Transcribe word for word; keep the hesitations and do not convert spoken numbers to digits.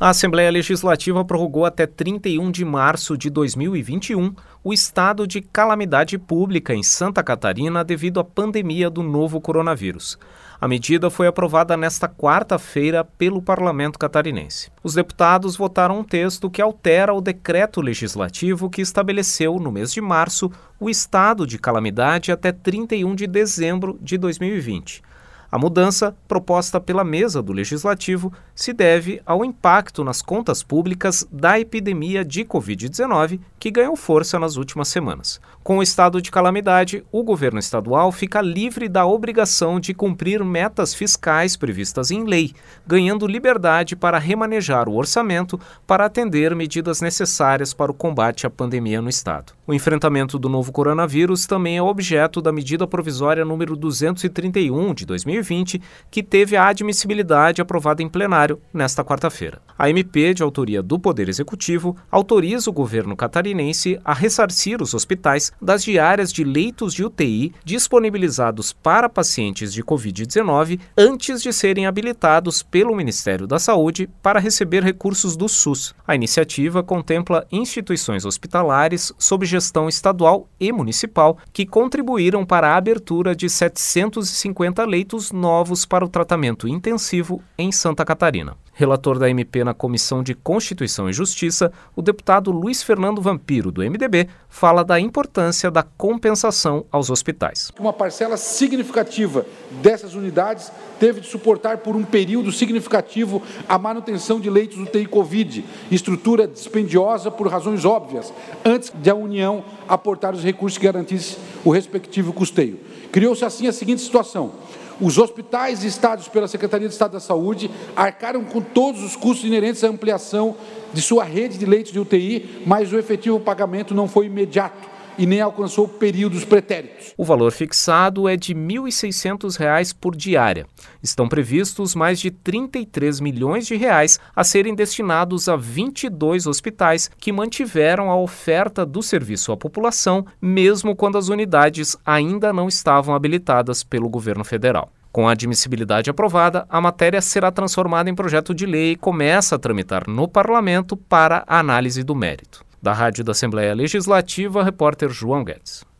A Assembleia Legislativa prorrogou até trinta e um de março de dois mil e vinte e um o estado de calamidade pública em Santa Catarina devido à pandemia do novo coronavírus. A medida foi aprovada nesta quarta-feira pelo Parlamento catarinense. Os deputados votaram um texto que altera o decreto legislativo que estabeleceu, no mês de março, o estado de calamidade até trinta e um de dezembro de dois mil e vinte. A mudança, proposta pela mesa do Legislativo, se deve ao impacto nas contas públicas da epidemia de covid dezenove, que ganhou força nas últimas semanas. Com o estado de calamidade, o governo estadual fica livre da obrigação de cumprir metas fiscais previstas em lei, ganhando liberdade para remanejar o orçamento para atender medidas necessárias para o combate à pandemia no estado. O enfrentamento do novo coronavírus também é objeto da medida provisória número duzentos e trinta e um de dois mil e vinte, que teve a admissibilidade aprovada em plenário nesta quarta-feira. A M P, de autoria do Poder Executivo, autoriza o governo catarinense a ressarcir os hospitais das diárias de leitos de U T I disponibilizados para pacientes de covid dezenove antes de serem habilitados pelo Ministério da Saúde para receber recursos do SUS. A iniciativa contempla instituições hospitalares sob gestão estadual e municipal que contribuíram para a abertura de setecentos e cinquenta leitos novos para o tratamento intensivo em Santa Catarina. Relator da M P na Comissão de Constituição e Justiça, o deputado Luiz Fernando Vampiro, do M D B, fala da importância da compensação aos hospitais. Uma parcela significativa dessas unidades teve de suportar por um período significativo a manutenção de leitos U T I Covid, estrutura dispendiosa por razões óbvias, antes de a União aportar os recursos que garantissem o respectivo custeio. Criou-se assim a seguinte situação: os hospitais listados pela Secretaria de Estado da Saúde arcaram com todos os custos inerentes à ampliação de sua rede de leitos de U T I, mas o efetivo pagamento não foi imediato e nem alcançou períodos pretéritos. O valor fixado é de mil e seiscentos reais por diária. Estão previstos mais de trinta e três milhões de reais a serem destinados a vinte e dois hospitais que mantiveram a oferta do serviço à população, mesmo quando as unidades ainda não estavam habilitadas pelo governo federal. Com a admissibilidade aprovada, a matéria será transformada em projeto de lei e começa a tramitar no Parlamento para a análise do mérito. Da Rádio da Assembleia Legislativa, repórter João Guedes.